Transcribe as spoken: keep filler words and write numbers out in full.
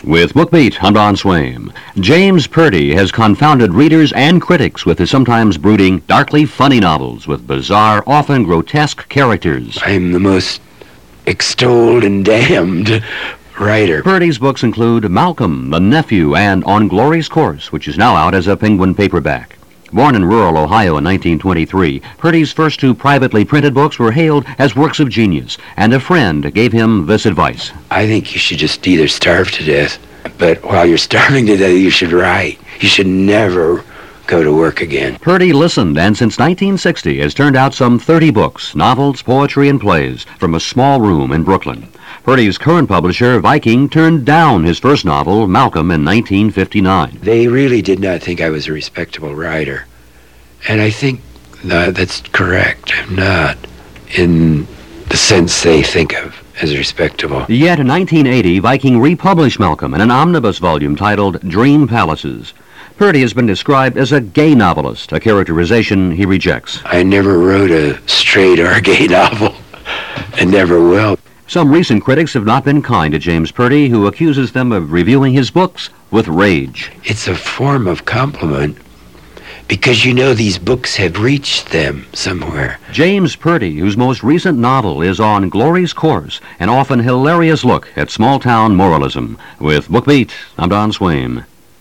With BookBeat, I'm Don Swaim. James Purdy has confounded readers and critics with his sometimes brooding, darkly funny novels with bizarre, often grotesque characters. I'm the most extolled and damned writer. Purdy's books include Malcolm, The Nephew, and On Glory's Course, which is now out as a Penguin paperback. Born in rural Ohio in nineteen twenty-three, Purdy's first two privately printed books were hailed as works of genius, and a friend gave him this advice. I think you should just either starve to death, but while you're starving to death, you should write. You should never go to work again. Purdy listened, and since nineteen sixty has turned out some thirty books, novels, poetry, and plays from a small room in Brooklyn. Purdy's current publisher, Viking, turned down his first novel, Malcolm, in nineteen fifty-nine. They really did not think I was a respectable writer. And I think that that's correct. I'm not, in the sense they think of as respectable. Yet in nineteen eighty, Viking republished Malcolm in an omnibus volume titled Dream Palaces. Purdy has been described as a gay novelist, a characterization he rejects. I never wrote a straight or gay novel, and never will. Some recent critics have not been kind to James Purdy, who accuses them of reviewing his books with rage. It's a form of compliment, because you know these books have reached them somewhere. James Purdy, whose most recent novel is On Glory's Course, an often hilarious look at small-town moralism. With BookBeat, I'm Don Swaim.